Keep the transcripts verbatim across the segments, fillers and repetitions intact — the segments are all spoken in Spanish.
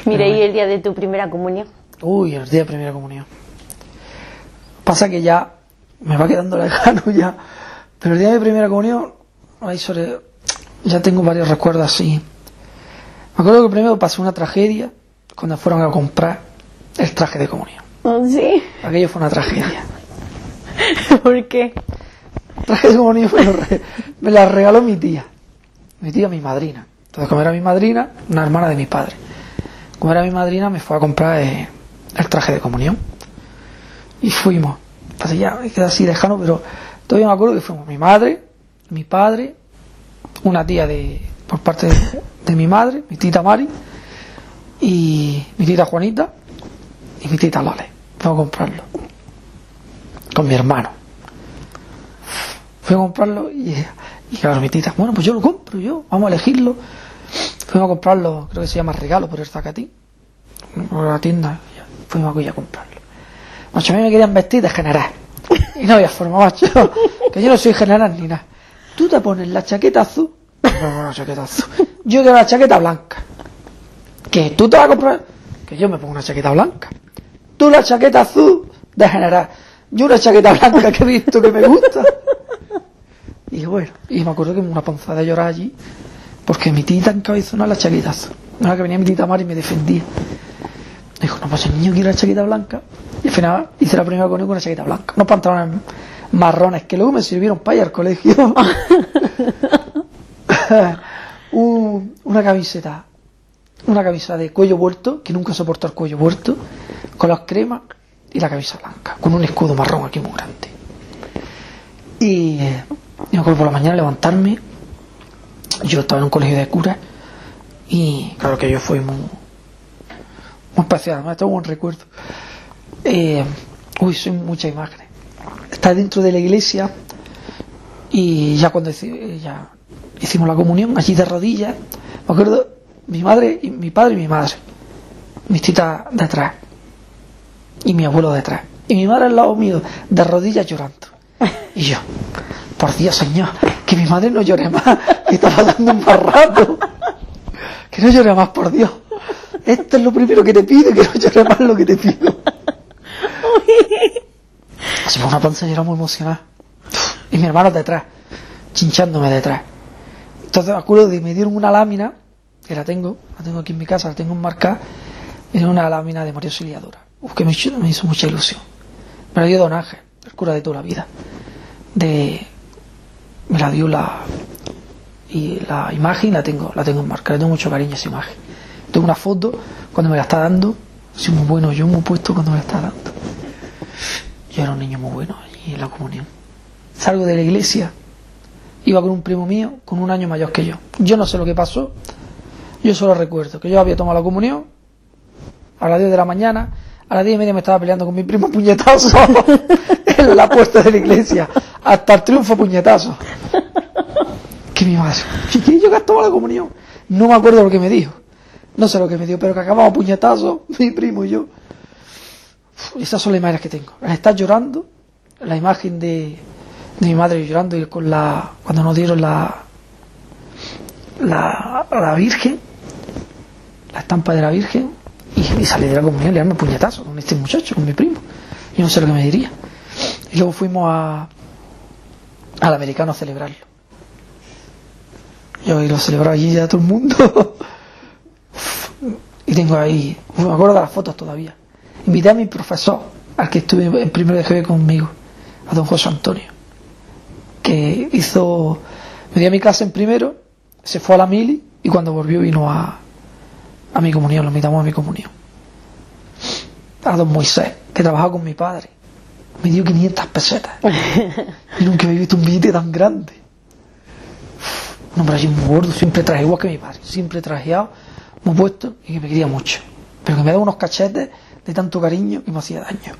Mira, ¿y el día de tu primera comunión? Uy, el día de primera comunión. Pasa que ya me va quedando lejano ya. Pero el día de primera comunión, ahí sobre, ya tengo varios recuerdos así. Me acuerdo que primero pasó una tragedia cuando fueron a comprar el traje de comunión. ¿Oh, sí? Aquello fue una tragedia. ¿Por qué? El traje de comunión me, lo re, me la regaló mi tía. Mi tía, mi madrina. Entonces, como era mi madrina, una hermana de mi padre. Como era mi madrina, me fue a comprar eh, el traje de comunión. Y fuimos. Entonces ya me queda así lejano, pero todavía me acuerdo que fuimos mi madre, mi padre, una tía de por parte de, de mi madre, mi tita Mari, y mi tita Juanita, y mi tita Lole. Fuimos a comprarlo. Con mi hermano. Fuimos a comprarlo y, y claro, mi tita, bueno, pues yo lo compro, yo, vamos a elegirlo. Fuimos a comprarlo, creo que se llama Regalo por el Zacatín, por la tienda, fuimos aquí a comprarlo. Macho, a mí me querían vestir de general, y no había forma, macho, que yo no soy general ni nada. Tú te pones la chaqueta azul, no, la chaqueta azul, yo quiero la chaqueta blanca. ¿Que tú te vas a comprar? Que yo me pongo una chaqueta blanca. Tú la chaqueta azul de general, yo una chaqueta blanca que he visto que me gusta. Y bueno, y me acuerdo que una panzada de llorar allí, porque mi tita encabezó una la chaqueta azul. Una que venía mi tita Mari y me defendía. Dijo, no pasa, niño, quiero la chaqueta blanca. Y al final hice la primera comunión con una chaqueta blanca. Unos pantalones marrones que luego me sirvieron para ir al colegio. Un, una camiseta. Una camisa de cuello vuelto, que nunca soportó el cuello vuelto, con las cremas y la camisa blanca, con un escudo marrón aquí muy grande. Y, eh, y me acuerdo por la mañana levantarme. Yo estaba en un colegio de curas y claro que yo fui muy, muy especial, además tengo un buen recuerdo. Eh, uy, son muchas imágenes. Está dentro de la iglesia y ya cuando ya hicimos la comunión, allí de rodillas, me acuerdo, mi madre, y mi padre y mi madre, mis titas detrás y mi abuelo detrás y mi madre al lado mío, de rodillas llorando. Y yo, por Dios, Señor, que mi madre no llore más, que está pasando un mal rato, que no llore más, por Dios. Esto es lo primero que te pido, que no llore más lo que te pido. Así fue una panza, yo era muy emocionada. Y mi hermano detrás, chinchándome detrás. Entonces me acuerdo de me dieron una lámina, que la tengo, la tengo aquí en mi casa, la tengo enmarcada, me dieron una lámina de María Auxiliadora. Uf, que me hizo, me hizo mucha ilusión. Me la dio Don Ángel, el cura de toda la vida. De, me la dio la y la imagen la tengo, la tengo enmarcada, le tengo mucho cariño a esa imagen. Tengo una foto cuando me la está dando, soy muy bueno, yo muy puesto cuando me la está dando. Yo era un niño muy bueno allí en la comunión. Salgo de la iglesia, iba con un primo mío, con un año mayor que yo. Yo no sé lo que pasó, yo solo recuerdo que yo había tomado la comunión a las diez de la mañana, a las diez y media me estaba peleando con mi primo puñetazo en la puerta de la iglesia, hasta el triunfo puñetazo. Que mi madre, chiquillo, que has tomado la comunión. No me acuerdo lo que me dijo, no sé lo que me dio, pero que acabamos puñetazo, mi primo y yo. Uf, esas son las imágenes que tengo. Está llorando, la imagen de, de mi madre llorando y con la, cuando nos dieron la, la, la Virgen, la estampa de la Virgen, y, y salí de la comunión y le dieron puñetazo con este muchacho, con mi primo. Yo no sé lo que me diría. Y luego fuimos a al americano a celebrarlo. Yo lo celebraba allí ya todo el mundo. Y tengo ahí, me acuerdo de las fotos todavía. Invité a mi profesor, al que estuve en primero de G B conmigo, a don José Antonio, que hizo, me dio a mi clase en primero, se fue a la mili y cuando volvió vino a, a mi comunión, lo invitamos a mi comunión. A don Moisés, que trabajaba con mi padre, me dio quinientas pesetas. Y nunca había visto un billete tan grande. Un hombre allí muy gordo, siempre traje igual que mi padre, siempre trajeado, muy puesto y que me quería mucho. Pero que me daba unos cachetes de tanto cariño que me hacía daño.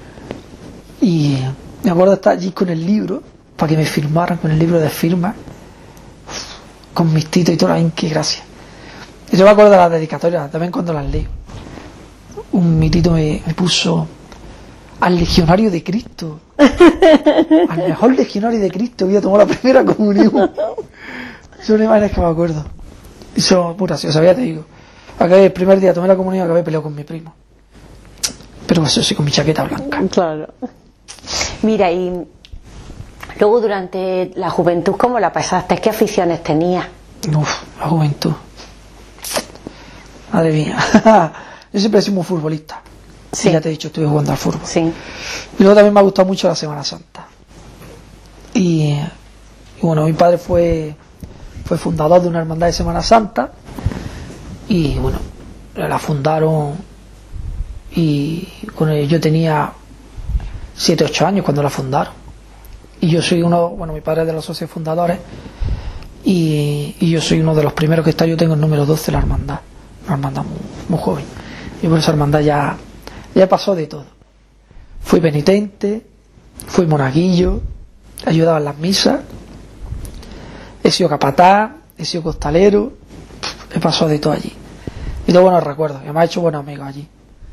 Y me acuerdo de estar allí con el libro, para que me firmaran, con el libro de firma, con mis titos y todo, ay, qué gracia. Y yo me acuerdo de las dedicatorias, también cuando las leo. Un mi tito me, me puso al legionario de Cristo, al mejor legionario de Cristo, que había tomado la primera comunión. Son imágenes que me acuerdo. Y son muy graciosas, ya te digo. Acabé el primer día, tomé la comunión, acabé peleado con mi primo. Pero eso sí, con mi chaqueta blanca. Claro. Mira, y luego durante la juventud, ¿cómo la pasaste? ¿Qué aficiones tenías? Uf, la juventud. Madre mía. Yo siempre he sido muy futbolista. Sí. Y ya te he dicho, estuve jugando al fútbol. Sí. Y luego también me ha gustado mucho la Semana Santa. Y, y bueno, mi padre fue, fue fundador de una hermandad de Semana Santa. Y bueno, la fundaron. Y con él, yo tenía siete ocho años cuando la fundaron. Y yo soy uno, bueno, mi padre es de los socios fundadores. Y, y yo soy uno de los primeros que está. Yo tengo el número doce de la hermandad. Una hermandad muy, muy joven. Y por esa hermandad ya, ya pasó de todo. Fui penitente, fui monaguillo, ayudaba en las misas, he sido capataz, he sido costalero, he pasado de todo allí. Y tengo buenos recuerdos, y me ha hecho buenos amigos allí.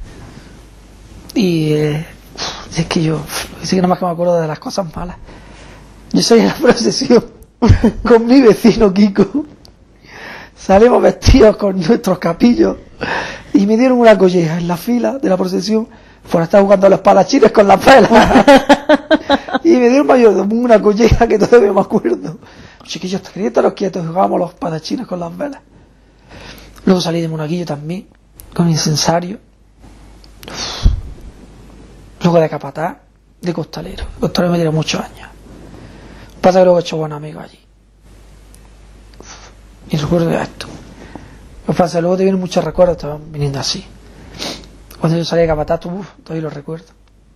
Y eh, es que yo, sí que nada más que me acuerdo de las cosas malas. Yo soy en la procesión con mi vecino Kiko. Salimos vestidos con nuestros capillos y me dieron una colleja en la fila de la procesión por estar jugando a los espadachines con las velas. Y me dieron mayordomo una colleja que todavía me acuerdo. Chiquillos, quietos los quietos, jugábamos los espadachines con las velas. Luego salí de monaguillo también, con incensario. Luego de capataz, de costalero. De costalero me dieron muchos años. Pasa que luego he hecho buenos amigos allí. Y recuerdo de esto. Lo que pasa, luego te vienen muchos recuerdos, te van viniendo así. Cuando yo salí de capataz, uf, todavía lo recuerdo.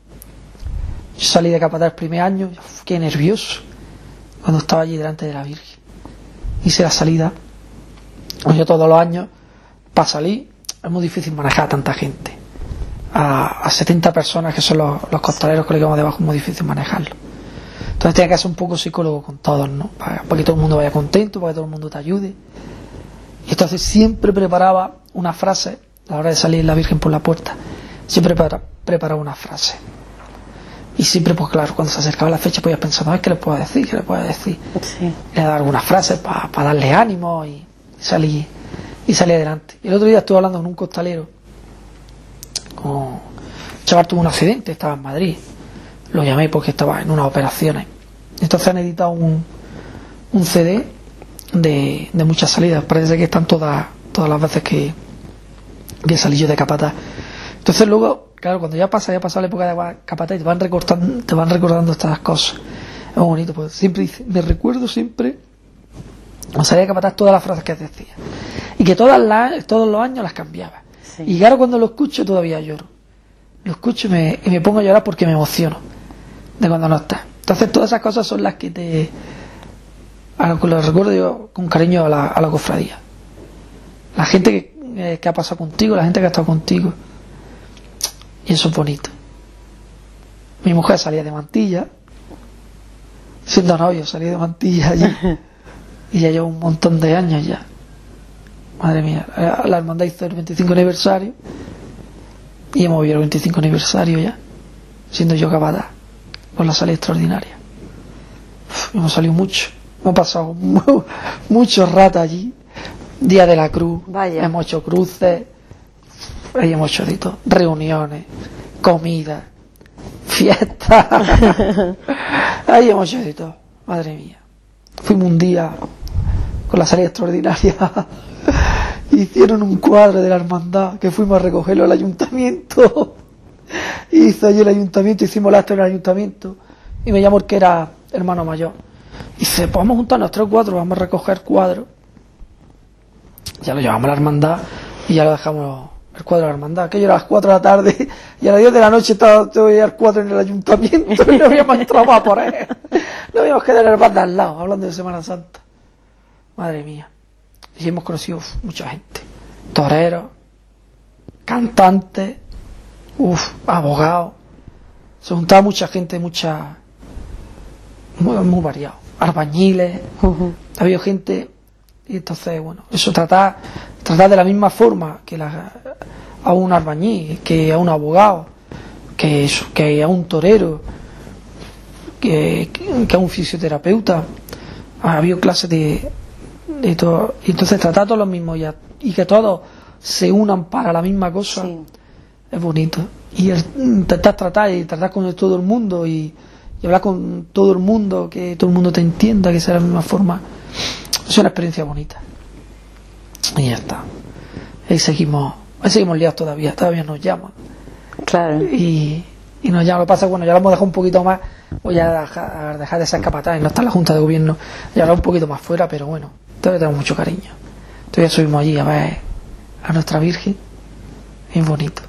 Yo salí de capataz el primer año, uf, qué nervioso. Cuando estaba allí delante de la Virgen. Hice la salida. Yo todos los años, para salir, es muy difícil manejar a tanta gente. A, a setenta personas que son los, los costaleros que le quedamos debajo, es muy difícil manejarlo. Entonces tienes que ser un poco psicólogo con todos, ¿no? Para, para que todo el mundo vaya contento, para que todo el mundo te ayude. Y entonces siempre preparaba una frase, a la hora de salir la Virgen por la puerta, siempre prepara, preparaba una frase. Y siempre, pues claro, cuando se acercaba la fecha, pues ya pensando, ¿qué le puedo decir? ¿Qué le puedo decir? Sí. Le daba algunas frases para pa darle ánimo y salí, y salí adelante. Y el otro día estuve hablando con un costalero, con un chaval tuvo un accidente, estaba en Madrid. Lo llamé porque estaba en unas operaciones. Entonces han editado un, un C D de, de muchas salidas. Parece que están todas todas las veces que, que salí yo de capataz. Entonces luego, claro, cuando ya pasa, ya pasa la época de capataz y te van recortando, te van recordando estas cosas. Es muy bonito, pues siempre dice, me recuerdo siempre, cuando salía de capataz, todas las frases que decía. Y que todas las, todos los años las cambiaba. Sí. Y claro, cuando lo escucho todavía lloro. Lo escucho y me, y me pongo a llorar porque me emociono de cuando no está. Entonces todas esas cosas son las que te, a lo que lo recuerdo yo con cariño a la, a la cofradía. La gente que, eh, que ha pasado contigo, la gente que ha estado contigo. Y eso es bonito. Mi mujer salía de Mantilla, siendo novio salía de Mantilla allí. Y ya llevo un montón de años ya. Madre mía, la hermandad hizo el veinticinco aniversario y hemos vivido el veinticinco aniversario ya, siendo yo capataz por la salida extraordinaria. Uf, hemos salido mucho, hemos pasado mu muchos ratos allí, Día de la Cruz. Vaya. Hemos hecho cruces, ahí hemos hecho de todo, reuniones, comida, fiestas, ahí hemos hecho de todo, madre mía. Fuimos un día con la salida extraordinaria, hicieron un cuadro de la hermandad que fuimos a recogerlo al ayuntamiento. Hizo allí el ayuntamiento, hicimos el acto en el ayuntamiento y me llamó el que era hermano mayor. Y dice, pues vamos a juntarnos tres o cuatro, vamos a recoger cuadros. Ya lo llevamos a la hermandad y ya lo dejamos el cuadro de la hermandad. Aquello era a las cuatro de la tarde y a las diez de la noche estaba todavía el cuadro en el ayuntamiento y no habíamos entrado más por él. No habíamos quedado en el bar de al lado, hablando de Semana Santa. Madre mía. Y hemos conocido uf, mucha gente. Toreros, cantantes, uf, abogados. Se juntaba mucha gente, mucha, muy, muy variado. Albañiles, Uh-huh. ha habido gente, y entonces, bueno, eso tratar, tratar de la misma forma que la, a un albañil, que a un abogado, que, eso, que a un torero, que, que a un fisioterapeuta. Ha habido clases de, de todo, y entonces tratar todos los mismos ya, y que todos se unan para la misma cosa, Sí. es bonito. Y el intentar tratar y tratar con todo el mundo y, y hablar con todo el mundo, que todo el mundo te entienda, que sea de la misma forma, es una experiencia bonita. Y ya está. Ahí seguimos, ahí seguimos liados todavía, todavía nos llaman. Claro. Y, y nos llaman. Lo que pasa es que bueno, ya lo hemos dejado un poquito más, voy a dejar, dejar de ser capataz y no está en la Junta de Gobierno, ya lo un poquito más fuera, pero bueno, todavía tenemos mucho cariño. Todavía subimos allí a ver a nuestra Virgen, es bonito.